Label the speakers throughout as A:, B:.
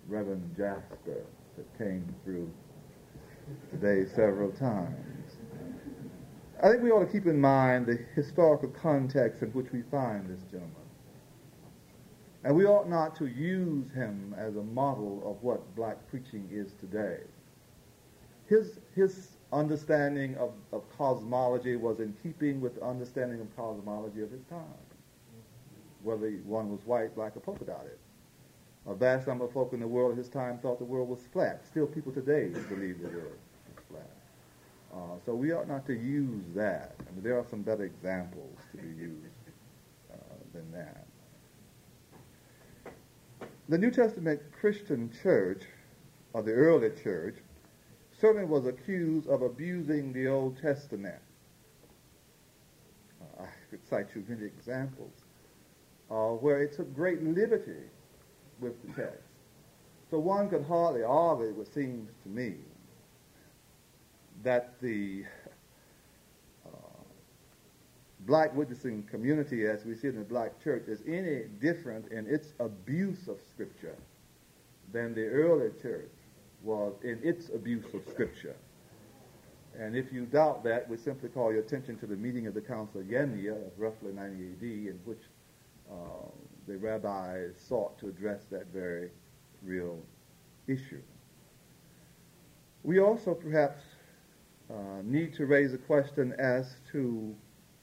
A: Reverend Jasper that came through today several times. I think we ought to keep in mind the historical context in which we find this gentleman. And we ought not to use him as a model of what black preaching is today. His understanding of cosmology was in keeping with the understanding of cosmology of his time, whether one was white, black, or polka dotted. A vast number of folk in the world at his time thought the world was flat. Still, people today believe the world is flat. So we ought not to use that. I mean, there are some better examples to be used than that. The New Testament Christian church, or the early church, certainly was accused of abusing the Old Testament. I could cite you many examples where it took great liberty with the text. So one could hardly argue, it seems to me, that the black witnessing community, as we see it in the black church, is any different in its abuse of Scripture than the early church was in its abuse of Scripture. And if you doubt that, we simply call your attention to the meeting of the Council of Yemia of roughly 90 A.D., in which the rabbis sought to address that very real issue. We also perhaps need to raise a question as to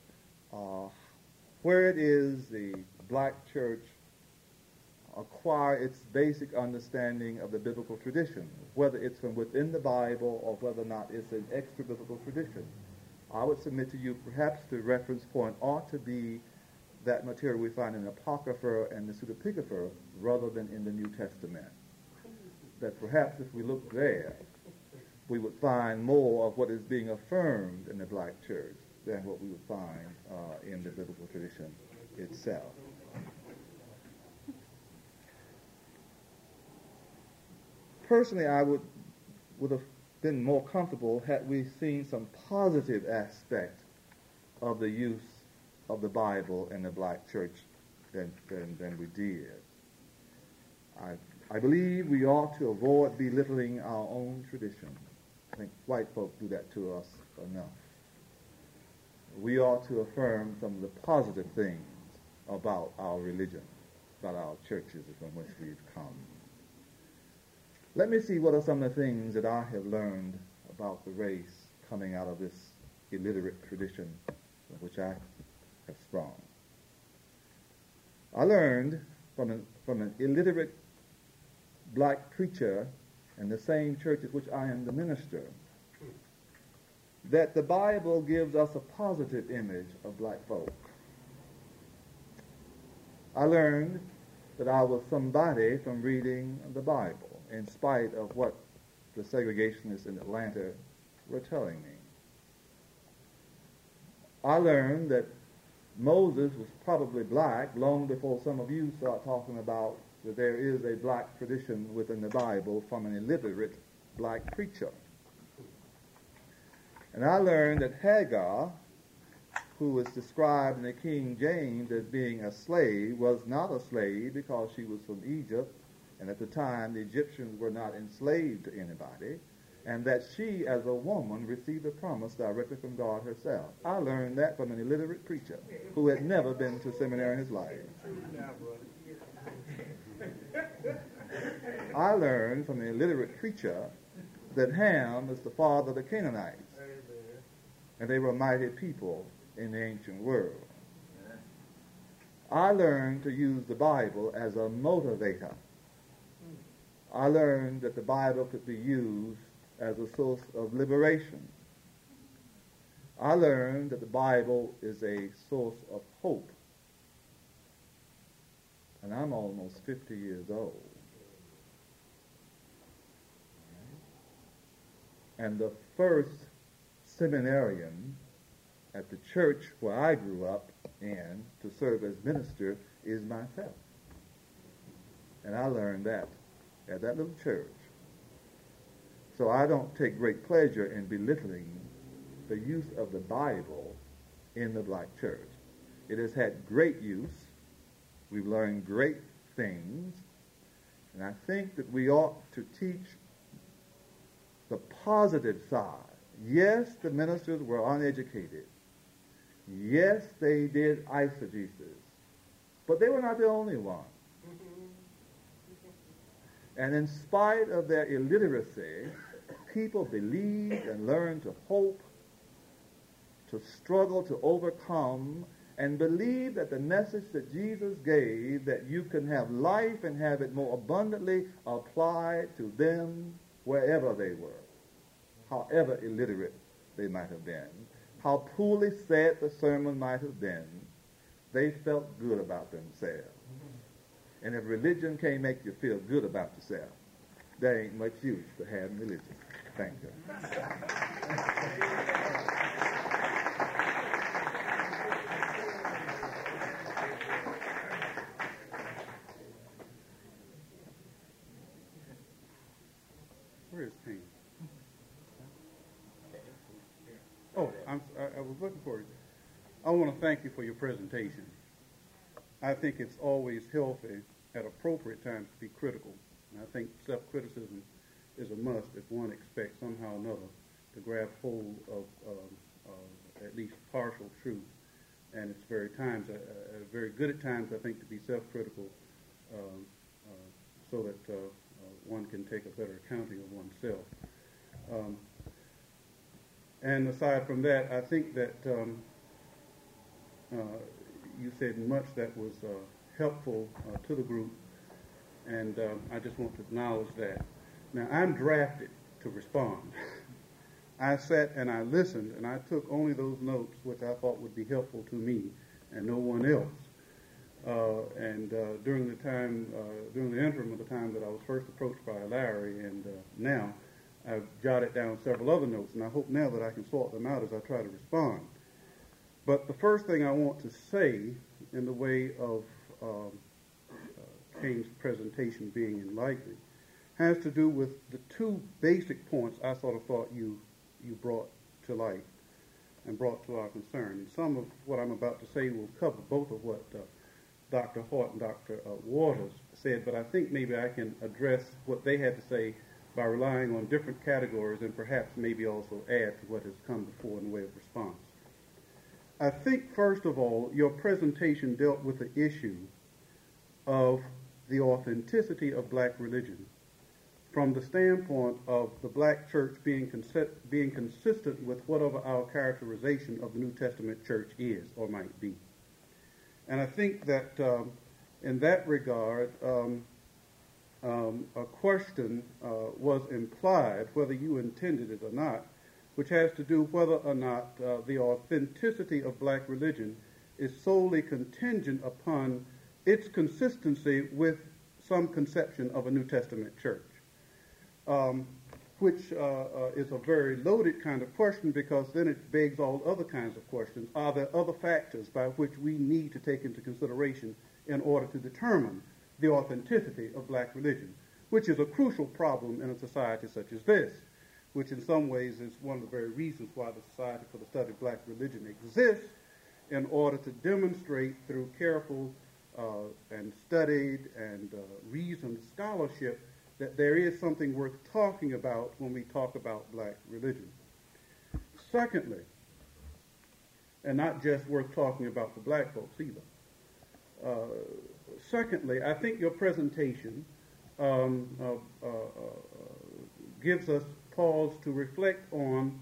A: where it is the black church acquire its basic understanding of the biblical tradition, whether it's from within the Bible or whether or not it's an extra-biblical tradition. I would submit to you perhaps the reference point ought to be that material we find in the Apocrypha and the Pseudepigrapha rather than in the New Testament. That perhaps if we look there, we would find more of what is being affirmed in the black church than what we would find in the biblical tradition itself. Personally, I would have been more comfortable had we seen some positive aspect of the use of the Bible in the black church than we did. I believe we ought to avoid belittling our own tradition. I think white folk do that to us enough. We ought to affirm some of the positive things about our religion, about our churches from which we've come. Let me see what are some of the things that I have learned about the race coming out of this illiterate tradition from which I have sprung. I learned from an illiterate black preacher in the same church at which I am the minister that the Bible gives us a positive image of black folk. I learned that I was somebody from reading the Bible, in spite of what the segregationists in Atlanta were telling me. I learned that Moses was probably black long before some of you start talking about that there is a black tradition within the Bible from an illiterate black preacher. And I learned that Hagar, who was described in the King James as being a slave, was not a slave because she was from Egypt, and at the time the Egyptians were not enslaved to anybody, and that she, as a woman, received a promise directly from God herself. I learned that from an illiterate preacher who had never been to seminary in his life. I learned from an illiterate preacher that Ham is the father of the Canaanites, and they were a mighty people in the ancient world. I learned to use the Bible as a motivator. I learned that the Bible could be used as a source of liberation. I learned that the Bible is a source of hope. And I'm almost 50 years old. And the first seminarian at the church where I grew up in to serve as minister is myself. And I learned that at that little church. So I don't take great pleasure in belittling the use of the Bible in the black church. It has had great use. We've learned great things And I think that we ought to teach the positive side. Yes, the ministers were uneducated. Yes, they did eisegesis. But they were not the only ones. And in spite of their illiteracy, people believed and learned to hope, to struggle, to overcome, and believe that the message that Jesus gave, that you can have life and have it more abundantly, applied to them wherever they were, however illiterate they might have been, how poorly said the sermon might have been. They felt good about themselves. And if religion can't make you feel good about yourself, there ain't much use to having religion. Thank you.
B: Where is Payne? Oh, I was looking for it. I want to thank you for your presentation. I think it's always healthy at appropriate times to be critical. And I think self-criticism is a must if one expects somehow or another to grab hold of at least partial truth. And it's very good at times, I think, to be self-critical so that one can take a better accounting of oneself. And aside from that, I think that you said much that was helpful to the group, and I just want to acknowledge that. Now, I'm drafted to respond. I sat and I listened, and I took only those notes which I thought would be helpful to me and no one else. During the interim of the time that I was first approached by Larry, and now I've jotted down several other notes, and I hope now that I can sort them out as I try to respond. But the first thing I want to say in the way of Kane's presentation being enlightening has to do with the two basic points I sort of thought you brought to light and brought to our concern. And some of what I'm about to say will cover both of what Dr. Hort and Dr. Waters said, but I think maybe I can address what they had to say by relying on different categories and perhaps maybe also add to what has come before in the way of response. I think, first of all, your presentation dealt with the issue of the authenticity of black religion from the standpoint of the black church being consistent with whatever our characterization of the New Testament church is or might be. And I think that in that regard, a question was implied, whether you intended it or not, which has to do whether or not the authenticity of black religion is solely contingent upon its consistency with some conception of a New Testament church, which is a very loaded kind of question, because then it begs all other kinds of questions. Are there other factors by which we need to take into consideration in order to determine the authenticity of black religion, which is a crucial problem in a society such as this, which in some ways is one of the very reasons why the Society for the Study of Black Religion exists, in order to demonstrate through careful and studied and reasoned scholarship that there is something worth talking about when we talk about black religion. Secondly, and not just worth talking about for black folks either, secondly, I think your presentation gives us pause to reflect on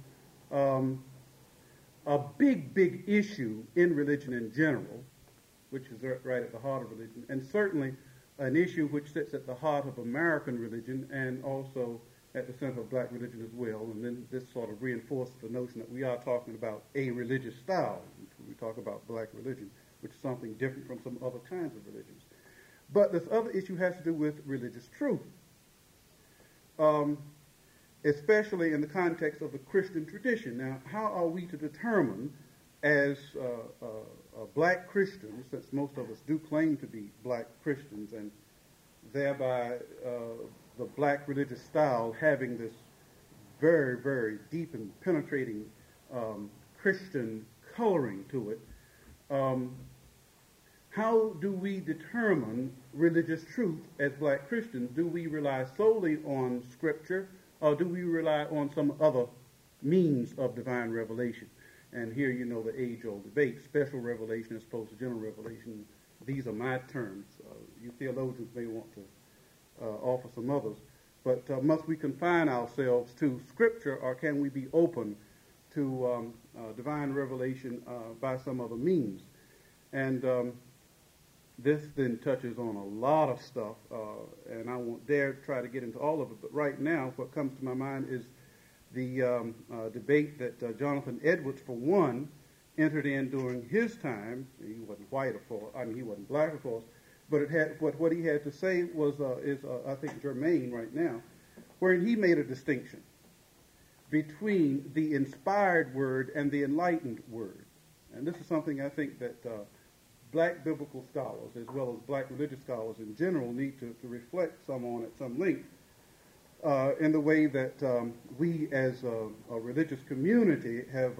B: a big issue in religion in general, which is right at the heart of religion, and certainly an issue which sits at the heart of American religion and also at the center of black religion as well. And then this sort of reinforces the notion that we are talking about a religious style when we talk about black religion, which is something different from some other kinds of religions. But this other issue has to do with religious truth, especially in the context of the Christian tradition. Now, how are we to determine as black Christians, since most of us do claim to be black Christians, and thereby the black religious style having this very, very deep and penetrating Christian coloring to it, how do we determine religious truth as black Christians? Do we rely solely on Scripture, or do we rely on some other means of divine revelation? And here, you know, the age-old debate, special revelation as opposed to general revelation. These are my terms. You theologians may want to offer some others. But must we confine ourselves to Scripture, or can we be open to divine revelation by some other means? And this then touches on a lot of stuff, and I won't dare try to get into all of it. But right now, what comes to my mind is the debate that Jonathan Edwards, for one, entered in during his time. He wasn't white, of course. I mean, he wasn't black, of course. But what he had to say is I think, germane right now, wherein he made a distinction between the inspired word and the enlightened word. And this is something I think that black biblical scholars, as well as black religious scholars in general, need to reflect some on at some length, in the way that we as a religious community have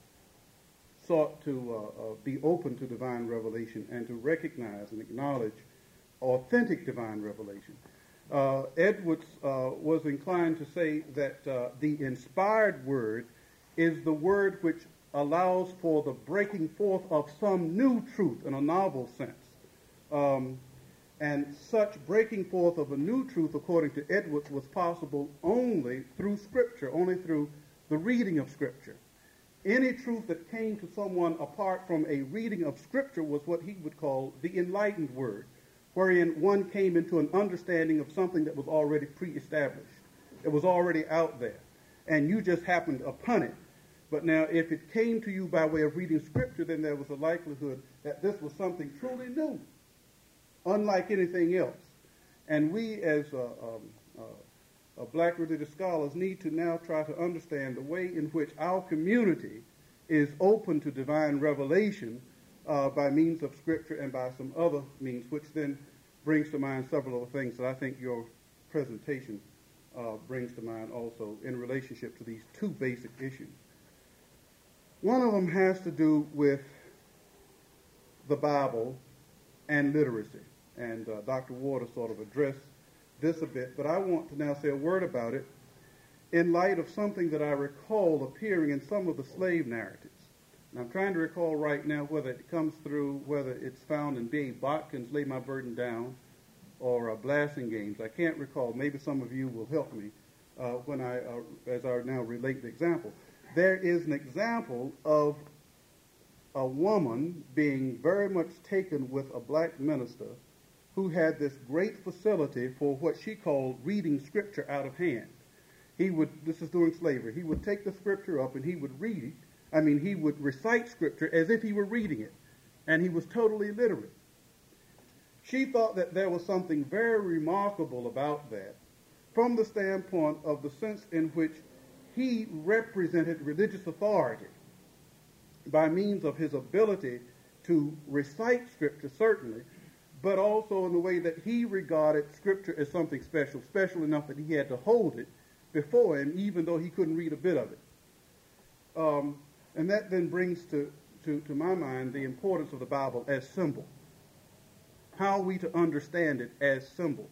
B: sought to be open to divine revelation and to recognize and acknowledge authentic divine revelation. Edwards was inclined to say that the inspired word is the word which allows for the breaking forth of some new truth in a novel sense. And such breaking forth of a new truth, according to Edwards, was possible only through Scripture, only through the reading of Scripture. Any truth that came to someone apart from a reading of Scripture was what he would call the enlightened word, wherein one came into an understanding of something that was already pre-established. It was already out there, and you just happened upon it. But now, if it came to you by way of reading Scripture, then there was a likelihood that this was something truly new, unlike anything else. And we, as black religious scholars, need to now try to understand the way in which our community is open to divine revelation by means of Scripture and by some other means, which then brings to mind several other things that I think your presentation brings to mind also in relationship to these two basic issues. One of them has to do with the Bible and literacy. And Dr. Ward has sort of addressed this a bit, but I want to now say a word about it in light of something that I recall appearing in some of the slave narratives. And I'm trying to recall right now whether it comes through, whether it's found in B.A. Botkin's Lay My Burden Down or Blasting Games. I can't recall. Maybe some of you will help me as I now relate the example. There is an example of a woman being very much taken with a black minister who had this great facility for what she called reading Scripture out of hand. This is during slavery, he would take the Scripture up and he would read it. He would recite Scripture as if he were reading it, and he was totally literate. She thought that there was something very remarkable about that from the standpoint of the sense in which he represented religious authority by means of his ability to recite Scripture, certainly, but also in the way that he regarded Scripture as something special, special enough that he had to hold it before him, even though he couldn't read a bit of it. And that then brings to my mind the importance of the Bible as symbol. How are we to understand it as symbol?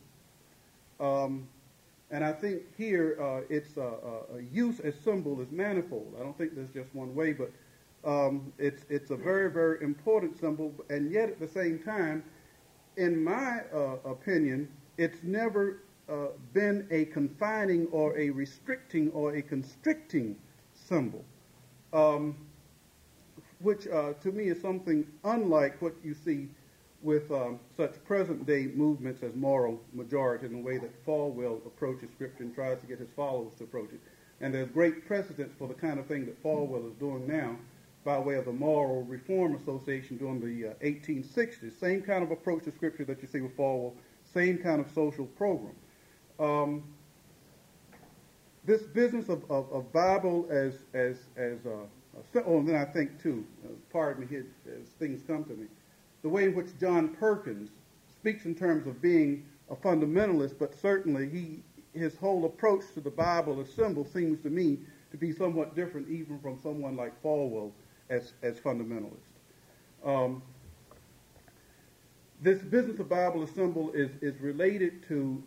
B: And I think here its use as symbol is manifold. I don't think there's just one way, but it's a very, very important symbol, and yet at the same time, in my opinion, it's never been a confining or a restricting or a constricting symbol, which to me is something unlike what you see with such present-day movements as moral majority, in the way that Falwell approaches Scripture and tries to get his followers to approach it. And there's great precedence for the kind of thing that Falwell is doing now by way of the Moral Reform Association during the 1860s. Same kind of approach to Scripture that you see with Falwell, same kind of social program. This business of Bible as and then I think too, pardon me here as things come to me, the way in which John Perkins speaks in terms of being a fundamentalist, but certainly his whole approach to the Bible as symbol seems to me to be somewhat different even from someone like Falwell as fundamentalist. this business of Bible Assemble is related to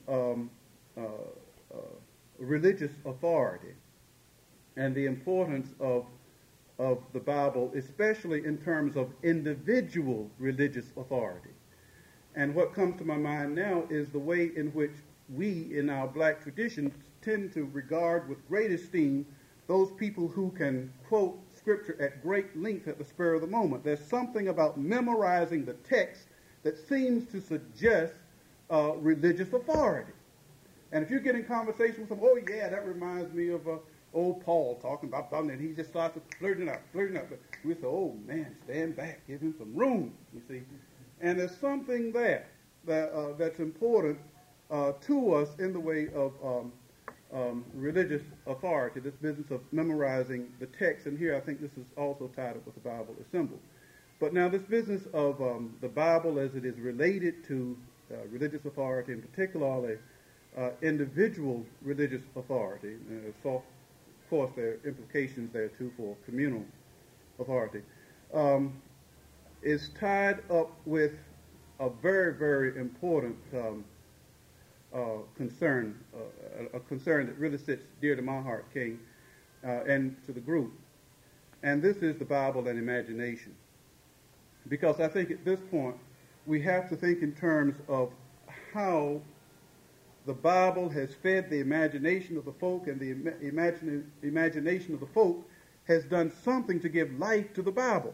B: religious authority and the importance of the Bible, especially in terms of individual religious authority. And what comes to my mind now is the way in which we, in our black tradition, tend to regard with great esteem those people who can quote Scripture at great length at the spur of the moment. There's something about memorizing the text that seems to suggest religious authority. And if you get in conversation with them, oh yeah, that reminds me of old Paul talking about something, and he just starts flirting out. But we say, oh man, stand back, give him some room, you see. And there's something there that's important to us in the way of religious authority, this business of memorizing the text. And here I think this is also tied up with the Bible Assemble. But now this business of the Bible as it is related to religious authority, and particularly individual religious authority, so of course there are implications there too for communal authority, is tied up with a very, very important concern, a concern that really sits dear to my heart, King, and to the group. And this is the Bible and imagination. Because I think at this point we have to think in terms of how the Bible has fed the imagination of the folk, and the imagination of the folk has done something to give life to the Bible.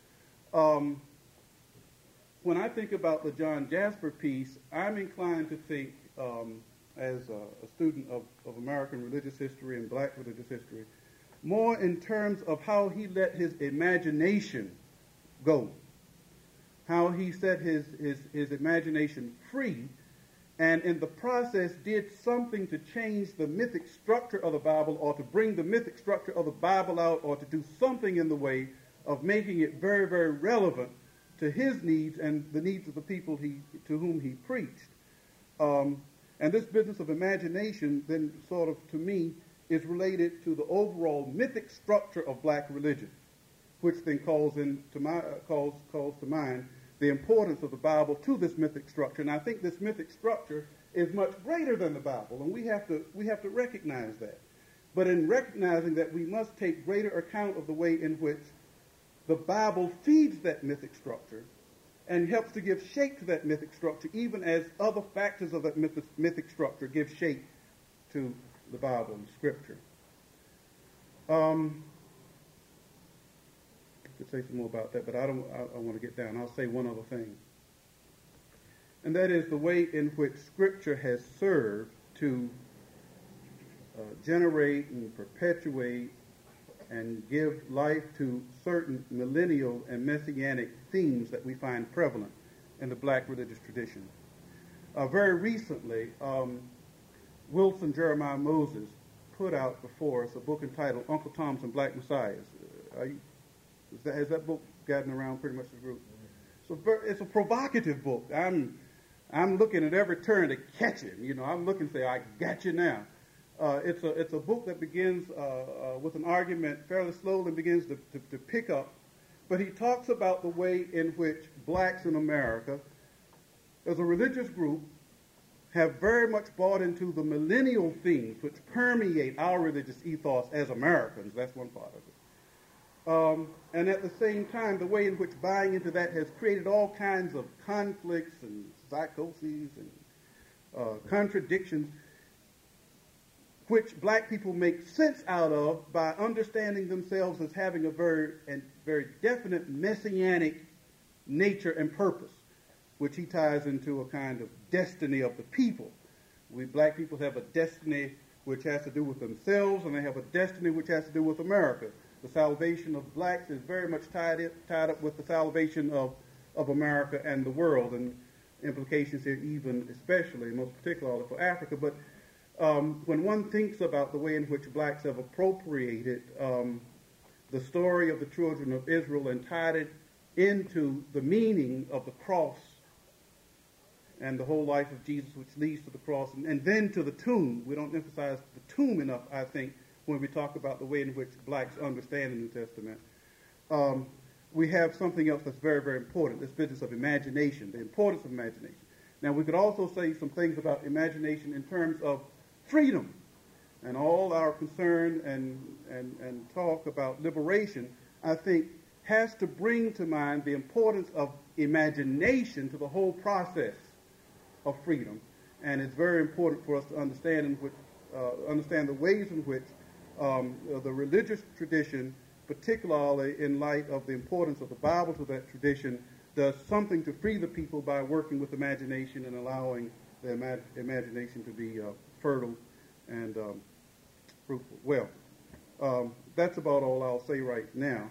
B: When I think about the John Jasper piece, I'm inclined to think, as a student of American religious history and black religious history, more in terms of how he let his imagination go, how he set his imagination free, and in the process did something to change the mythic structure of the Bible, or to bring the mythic structure of the Bible out, or to do something in the way of making it very, very relevant to his needs and the needs of the people to whom he preached. And this business of imagination then sort of, to me, is related to the overall mythic structure of black religion, which then calls to mind the importance of the Bible to this mythic structure. And I think this mythic structure is much greater than the Bible, and we have to recognize that. But in recognizing that, we must take greater account of the way in which the Bible feeds that mythic structure and helps to give shape to that mythic structure, even as other factors of that mythic structure give shape to the Bible and Scripture. I could say some more about that, but I want to get down. I'll say one other thing. And that is the way in which Scripture has served to generate and perpetuate and give life to certain millennial and messianic themes that we find prevalent in the black religious tradition. Very recently, Wilson Jeremiah Moses put out before us a book entitled Uncle Tom's and Black Messiahs. Has that book gotten around pretty much the group? So it's a provocative book. I'm looking at every turn to catch him. You know, I'm looking to say, I got you now. It's a book that begins with an argument fairly slowly and begins to pick up. But he talks about the way in which blacks in America, as a religious group, have very much bought into the millennial themes which permeate our religious ethos as Americans. That's one part of it. And at the same time, the way in which buying into that has created all kinds of conflicts and psychoses and contradictions, which black people make sense out of by understanding themselves as having a very definite messianic nature and purpose, which he ties into a kind of destiny of the people. We black people have a destiny which has to do with themselves, and they have a destiny which has to do with America. The salvation of blacks is very much tied up with the salvation of America and the world, and implications here even especially, most particularly for Africa. But when one thinks about the way in which blacks have appropriated the story of the children of Israel and tied it into the meaning of the cross and the whole life of Jesus, which leads to the cross, and then to the tomb. We don't emphasize the tomb enough, I think, when we talk about the way in which blacks understand the New Testament. we have something else that's very, very important, this business of imagination, the importance of imagination. Now, we could also say some things about imagination in terms of freedom, and all our concern and talk about liberation, I think, has to bring to mind the importance of imagination to the whole process of freedom. And it's very important for us to understand understand the ways in which the religious tradition, particularly in light of the importance of the Bible to that tradition, does something to free the people by working with imagination and allowing the imagination to be fertile and fruitful. Well, that's about all I'll say right now.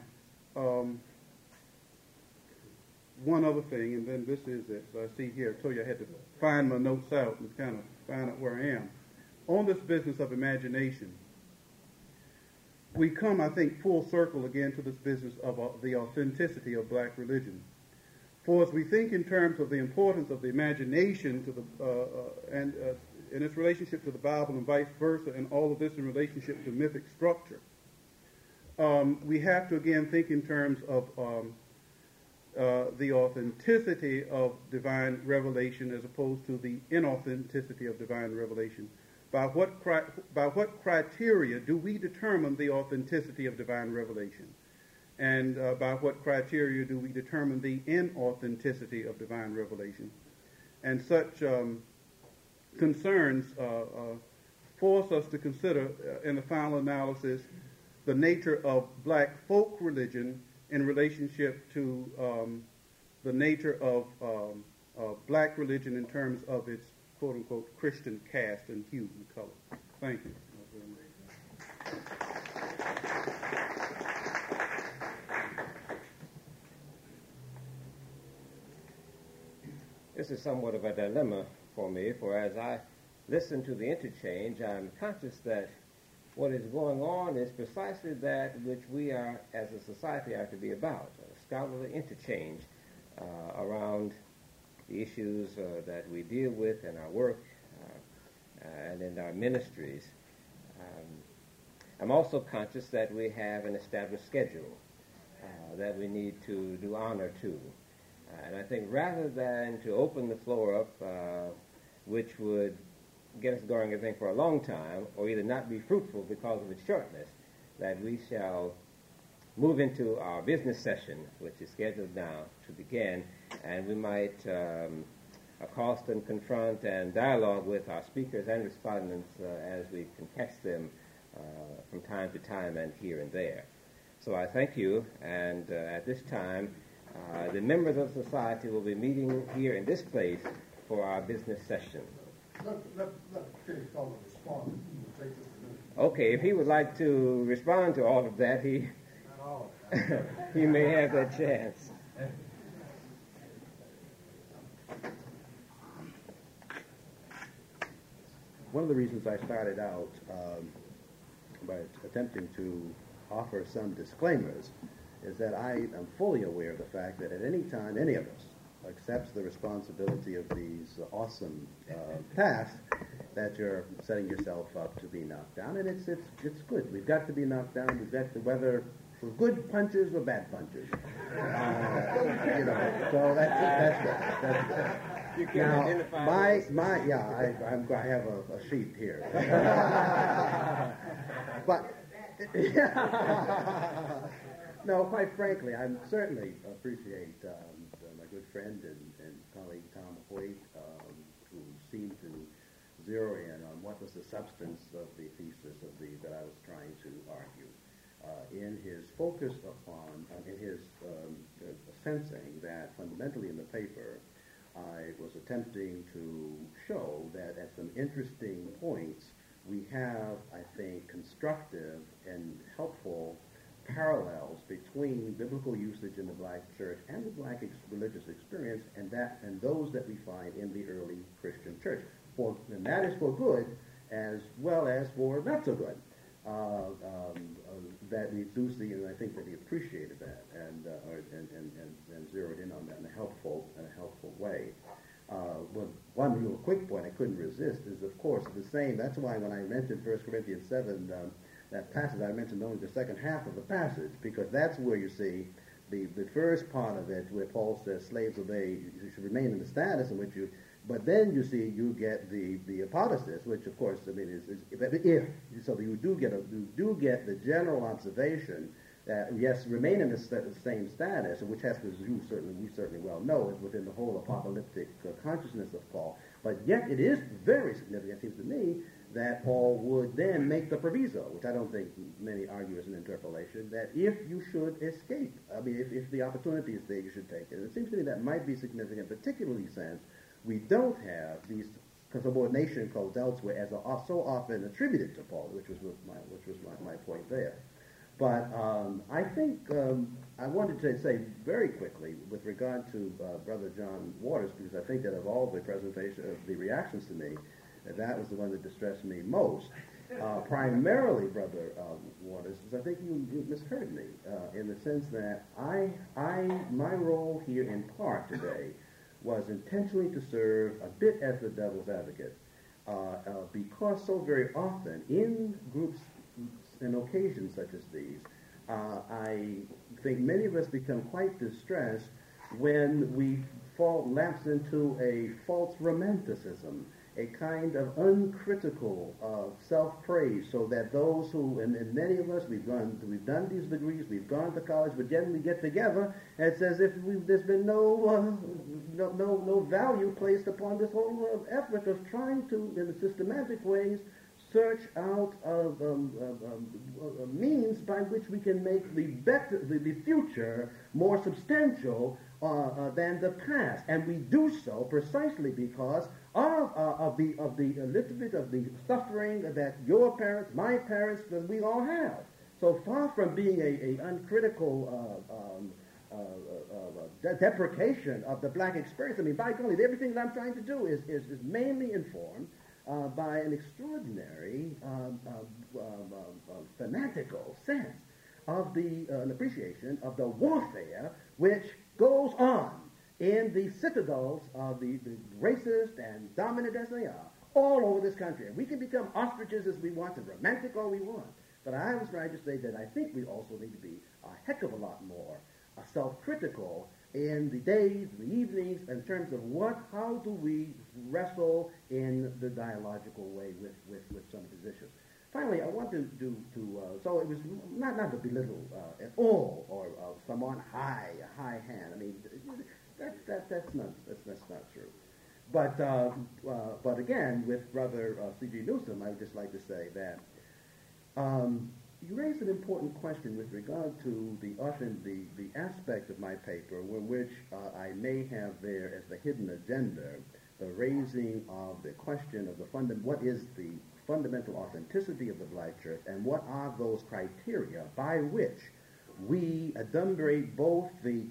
B: One other thing, and then this is it. So I see here, I told you I had to find my notes out and kind of find out where I am. On this business of imagination, we come, I think, full circle again to this business of the authenticity of black religion. For as we think in terms of the importance of the imagination to the and in its relationship to the Bible and vice versa, and all of this in relationship to mythic structure, we have to again think in terms of the authenticity of divine revelation as opposed to the inauthenticity of divine revelation. By what criteria do we determine the authenticity of divine revelation? And by what criteria do we determine the inauthenticity of divine revelation? And such concerns force us to consider, in the final analysis, the nature of black folk religion in relationship to the nature of black religion in terms of its quote-unquote Christian caste and hue and color. Thank you.
C: This is somewhat of a dilemma for me, for as I listen to the interchange, I'm conscious that what is going on is precisely that which we are, as a society, are to be about, a scholarly interchange around the issues that we deal with in our work and in our ministries. I'm also conscious that we have an established schedule that we need to do honor to. And I think rather than to open the floor up, which would get us going, I think, for a long time, or either not be fruitful because of its shortness, that we shall move into our business session, which is scheduled now to begin, and we might accost and confront and dialogue with our speakers and respondents as we can catch them from time to time and here and there. So I thank you, and at this time, the members of society will be meeting here in this place for our business session.
D: Let Kenny Fellow respond.
C: Okay, if he would like to respond to all of that, he he may have that chance.
E: One of the reasons I started out by attempting to offer some disclaimers is that I am fully aware of the fact that at any time any of us accepts the responsibility of these awesome tasks, that you're setting yourself up to be knocked down, and it's good. We've got to be knocked down. We've got to, whether for good punches or bad punches. So that's good.
C: You can
E: now,
C: identify
E: I have a sheet here. But no, quite frankly, I certainly appreciate my good friend and colleague Tom Hoyt, who seemed to zero in on what was the substance of the thesis that I was trying to argue. In his focus upon, in his sensing that fundamentally in the paper, I was attempting to show that at some interesting points we have, I think, constructive and helpful parallels between biblical usage in the black church and the black religious experience, and those that we find in the early Christian church. And that is for good as well as for not so good. That we do see, and I think that he appreciated that and zeroed in on that in a helpful way. One real quick point I couldn't resist is, of course, the same. That's why when I mentioned 1 Corinthians 7, that passage, I mentioned only the second half of the passage, because that's where you see the first part of it, where Paul says slaves obey, you should remain in the status in which you. But then you see you get the apodosis, which of course I mean is if so you do get the general observation that yes, remain in the same status, which has to we certainly well know is within the whole apocalyptic consciousness of Paul. But yet it is very significant, it seems to me, that Paul would then make the proviso, which I don't think many argue as an interpolation, that if you should escape, I mean if the opportunity is there, you should take it. And it seems to me that might be significant, particularly since we don't have these subordination codes elsewhere as are so often attributed to Paul, which was my point there. But I think I wanted to say very quickly with regard to Brother John Waters, because I think that of all the presentation of the reactions to me, that was the one that distressed me most. Primarily, Brother Waters, because I think you misheard me in the sense that my role here in part today was intentionally to serve a bit as the devil's advocate, because so very often in groups and occasions such as these, I think many of us become quite distressed when we lapse into a false romanticism, a kind of uncritical self-praise, so that those who, and many of us, we've done these degrees, we've gone to college, but then we get together, and it's as if there's been no value placed upon this whole effort of trying to, in systematic ways, search out means by which we can make the future more substantial than the past, and we do so precisely because of the little bit of the suffering that your parents, my parents, that we all have. So far from being a uncritical deprecation of the black experience, I mean, by golly, everything that I'm trying to do is mainly informed by an extraordinary fanatical sense of an appreciation of the warfare which goes on in the citadels of the racist and dominant as they are all over this country. And we can become ostriches as we want and romantic all we want. But I was trying to say that I think we also need to be a heck of a lot more self-critical in the days, the evenings, in terms of how do we wrestle in the dialogical way with some of these issues. Finally, I want to so it was not to belittle at all or someone a high hand. I mean, that's not true. But again, with Brother C.G. Newsom, I would just like to say that you raised an important question with regard to the aspect of my paper in which I may have there as the hidden agenda the raising of the question of what is the fundamental authenticity of the black church, and what are those criteria by which we adumbrate both the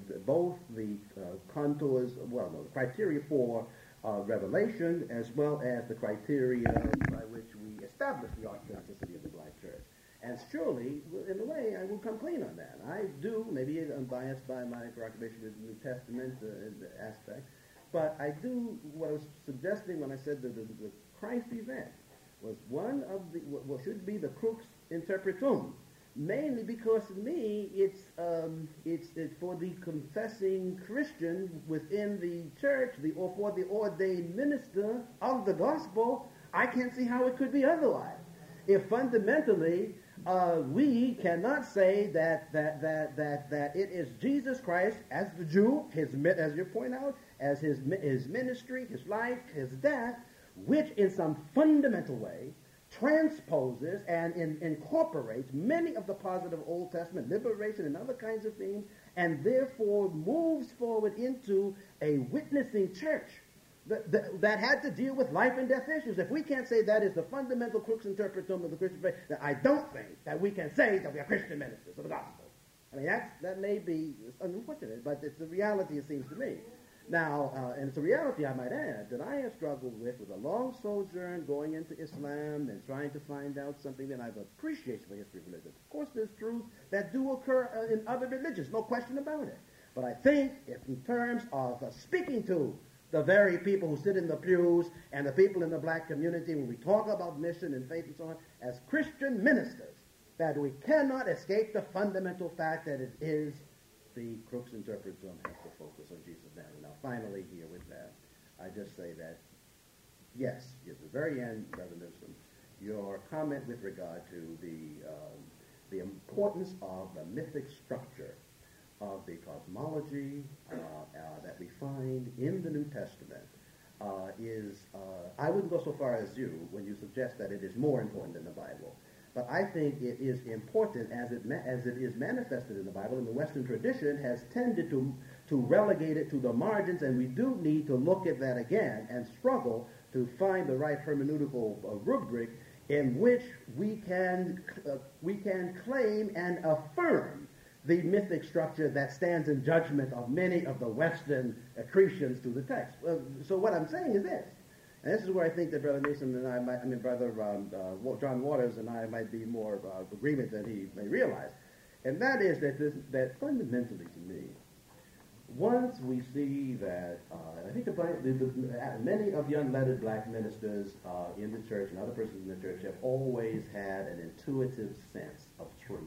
E: contours, the criteria for revelation, as well as the criteria by which we establish the authenticity of the black church. And surely, in a way, I will complain on that. I do, maybe I'm biased by my preoccupation with the New Testament aspect, but I do, what I was suggesting when I said that the Christ event was one of what should be the crux interpretum, mainly because to me it's for the confessing Christian within the church, or for the ordained minister of the gospel. I can't see how it could be otherwise. If fundamentally we cannot say that it is Jesus Christ as the Jew, as you point out, as his ministry, his life, his death, which in some fundamental way transposes and incorporates many of the positive Old Testament liberation and other kinds of themes, and therefore moves forward into a witnessing church that had to deal with life and death issues. If we can't say that is the fundamental crux interpretum of the Christian faith, then I don't think that we can say that we are Christian ministers of the gospel. I mean, that may be unfortunate, but it's the reality, it seems to me. Now, and it's a reality, I might add, that I have struggled with a long sojourn going into Islam and trying to find out something that I've appreciated for the history of religion. Of course, there's truths that do occur in other religions, no question about it. But I think if in terms of speaking to the very people who sit in the pews and the people in the black community, when we talk about mission and faith and so on, as Christian ministers, that we cannot escape the fundamental fact that it is the Crooks Interpreters don't have to focus on Jesus now. Now, finally, here with that, I just say that, yes, at the very end, Brother Newsom, your comment with regard to the importance of the mythic structure of the cosmology that we find in the New Testament I wouldn't go so far as you when you suggest that it is more important than the Bible. But I think it is important as it is manifested in the Bible, and the Western tradition has tended to relegate it to the margins, and we do need to look at that again and struggle to find the right hermeneutical rubric in which we can claim and affirm the mythic structure that stands in judgment of many of the Western accretions to the text. So what I'm saying is this, and this is where I think that Brother Mason and Brother John Waters and I might be more of agreement than he may realize, and that is that fundamentally to me, once we see that, I think many of the unlettered black ministers in the church and other persons in the church have always had an intuitive sense of truth.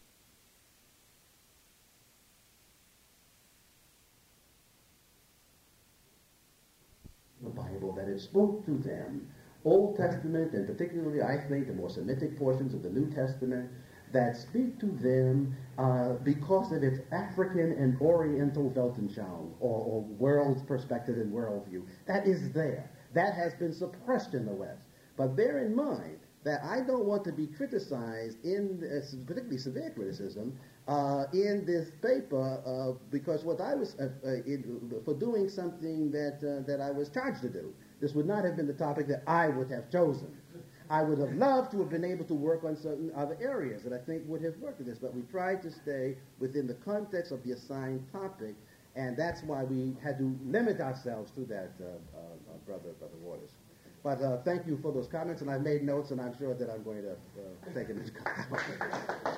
E: The Bible, that it spoke to them, Old Testament, and particularly I think the more Semitic portions of the New Testament, that speak to them because of its African and Oriental Weltanschauung, or world perspective and worldview. That is there. That has been suppressed in the West. But bear in mind that I don't want to be criticized, particularly severe criticism, in this paper because what I was for doing something that I was charged to do. This would not have been the topic that I would have chosen. I would have loved to have been able to work on certain other areas that I think would have worked with this, but we tried to stay within the context of the assigned topic, and that's why we had to limit ourselves to that, Brother Waters. But thank you for those comments, and I've made notes, and I'm sure that I'm going to take it into account.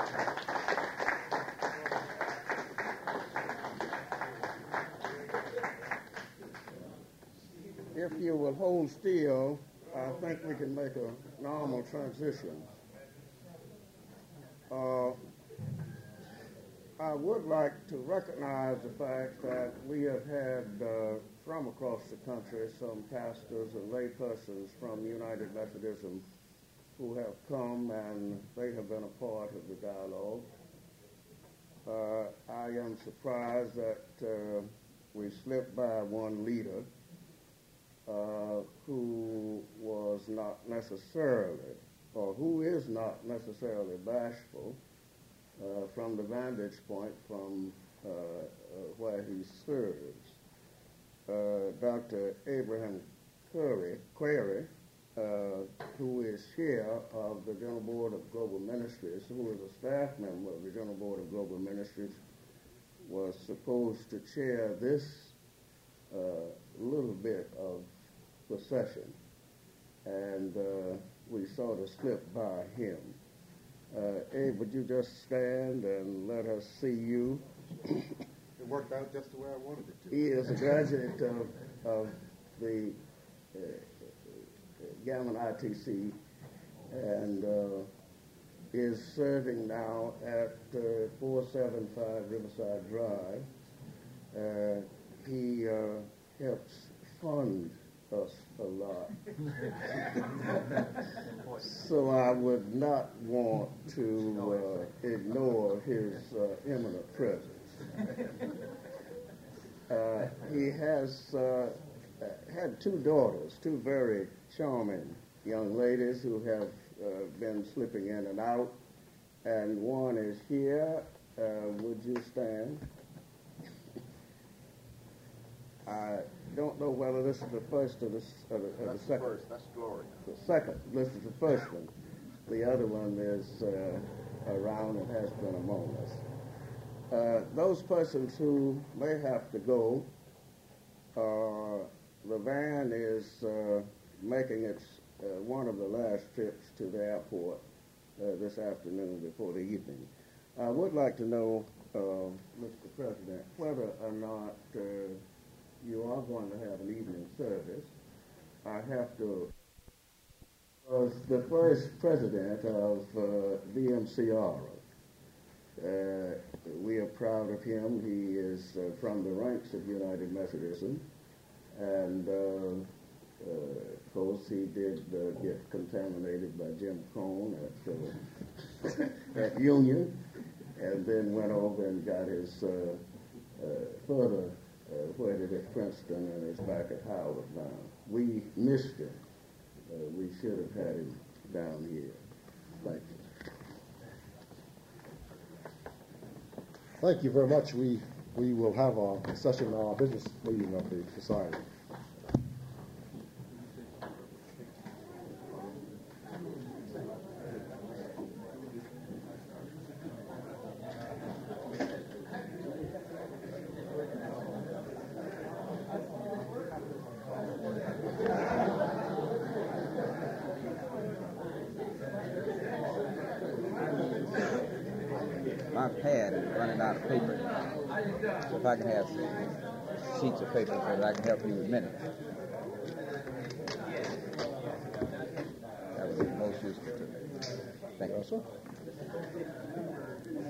F: If you will hold still, I think we can make a normal transition. I would like to recognize the fact that we have had from across the country some pastors and laypersons from United Methodism who have come, and they have been a part of the dialogue. I am surprised that we slipped by one leader who was not necessarily, or who is not necessarily bashful from the vantage point from where he serves. Dr. Abraham Query, who is chair of the General Board of Global Ministries, who is a staff member of the General Board of Global Ministries, was supposed to chair this little bit of the session, and we sort of slipped by him. Abe, would you just stand and let us see you?
A: It worked out just the way I wanted it to.
F: He is a graduate of the Gammon ITC and is serving now at 475 Riverside Drive. He helps fund us a lot. So I would not want to ignore his imminent presence. He has had two daughters, two very charming young ladies who have been slipping in and out, and one is here. Would you stand? I don't know whether this is the first or the second.
A: First, that's Gloria.
F: The second. This is the first one. The other one is around and has been among us. Those persons who may have to go, the van is making its one of the last trips to the airport this afternoon before the evening. I would like to know, Mr. President, whether or not you are going to have an evening service. I have to, was the first president of VMCR. We are proud of him. He is from the ranks of United Methodism, and of course he did get contaminated by Jim Cone at Union, and then went over and got his further whetted at Princeton and is back at Howard now. We missed him. We should have had him down here. Thank you.
G: Thank you very much. We will have a session in our business meeting of the society.
H: My pad is running out of paper. So if I can have sheets of paper so that I can help you with minutes. That would be most useful to me. Thank you.
G: Yes, sir.